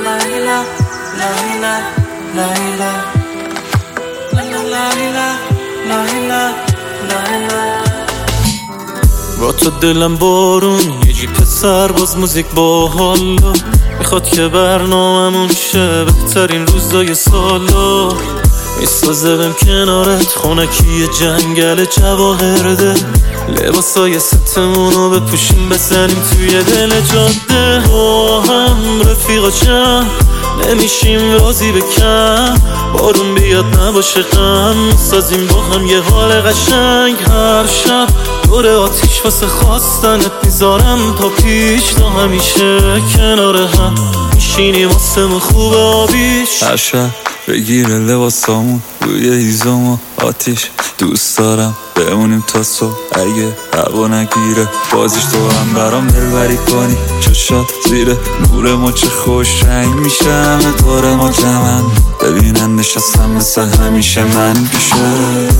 با تو دلم بارون یه جیپ سرباز موزیک با حالا میخواد که برنامه‌مون شه بهترین روزای سالا میسازه بهم کنارت خونکی جنگل جواهرده لباسای ستمونو بپوشیم بزنیم توی دل جاده با هم رفیقا چند نمیشیم راضی بکن بارون بیاد نباشه غم میسازیم با هم یه حال قشنگ هر شب دور آتیش واسه خواستنت میذارم تا پیش تا همیشه کنار هم میشینیم واسمون خوب آبیش هر شب بگیره لباسامون روی هیزم و آتیش دوست دارم بمونیم تا صبح اگه هوا نگیره بازیش تو هم برام دلبری کنی چشات زیر نور ما چه خوش رنگ میشه همه دور ما جمن ببینن نشستم مثل همیشه من پیشه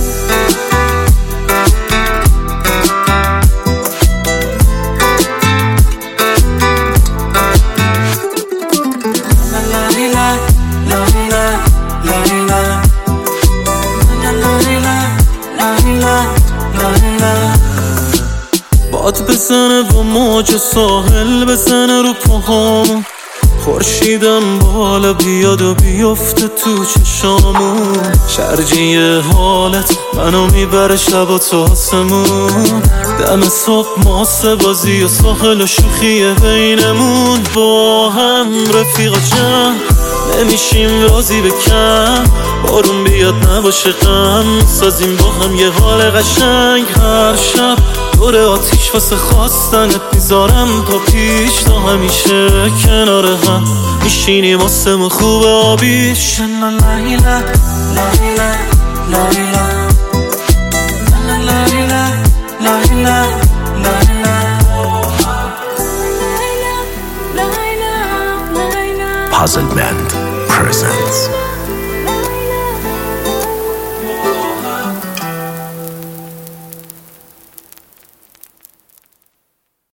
باد بزنه و موج ساحل بزنه رو پاهامون خورشیدم بالا بیاد و بیفته تو چشامون شرجی حالت منو میبره شب تا آسمون دم صبح ماسه بازی و ساحل و شوخی بینمون با هم رفیقا جمع نمیشیم راضی بکن بارون بیاد نباشه غم سازیم با هم یه حال قشنگ هر شب دور آتیش واسه خواستنت میذارم تا پیش تا همیشه کنار هم میشینیم واسمون خوب آبیش Puzzle Band presents